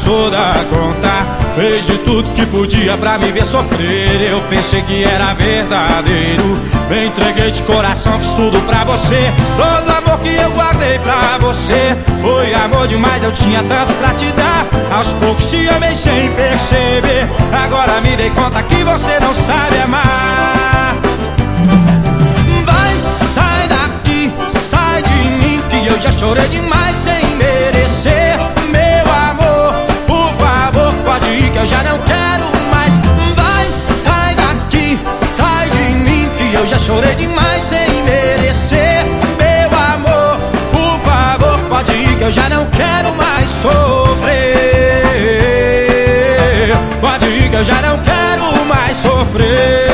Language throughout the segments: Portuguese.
passou da conta, fez de tudo que podia pra me ver sofrer. Eu pensei que era verdadeiro, me entreguei de coração, fiz tudo pra você. Todo amor que eu guardei pra você foi amor demais, eu tinha tanto pra te dar. Aos poucos te amei sem perceber, agora me dei conta que você não sabe amar. Vai, sai daqui, sai de mim, que eu já chorei demais sem merecer. Meu amor, por favor, pode ir que eu já não quero mais. Vai, sai daqui, sai de mim, que eu já chorei demais sem merecer. Meu amor, por favor, pode ir que eu já não quero mais sofrer. Pode ir que eu já não quero mais sofrer.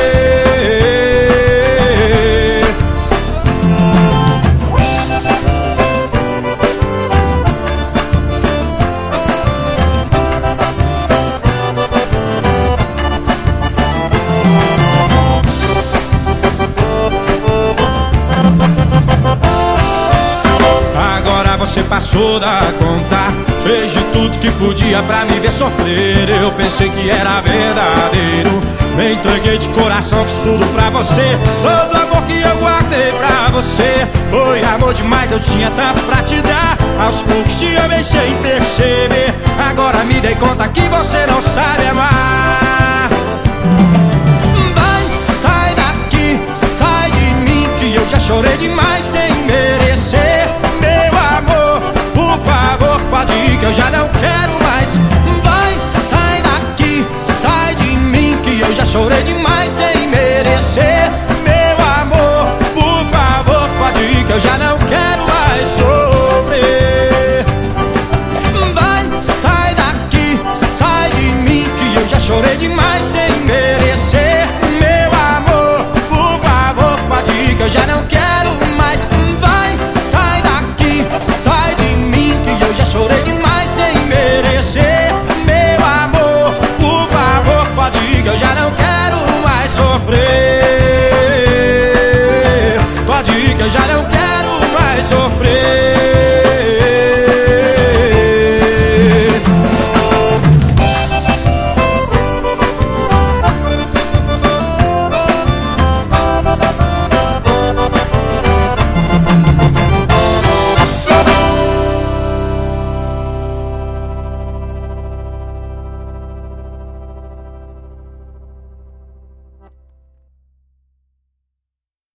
Você passou da conta, fez de tudo que podia pra me ver sofrer. Eu pensei que era verdadeiro, me entreguei de coração, fiz tudo pra você. Todo amor que eu guardei pra você foi amor demais, eu tinha tanto pra te dar. Aos poucos te amei sem perceber, agora me dei conta que você não sabe amar. Vai, sai daqui, sai de mim, que eu já chorei demais sem merecer. Por favor, pode ir que eu já não quero mais. Vai, sai daqui, sai de mim, que eu já chorei demais sem merecer. Meu amor, por favor, pode ir que eu já não quero mais sofrer. Vai, sai daqui, sai de mim, que eu já chorei demais.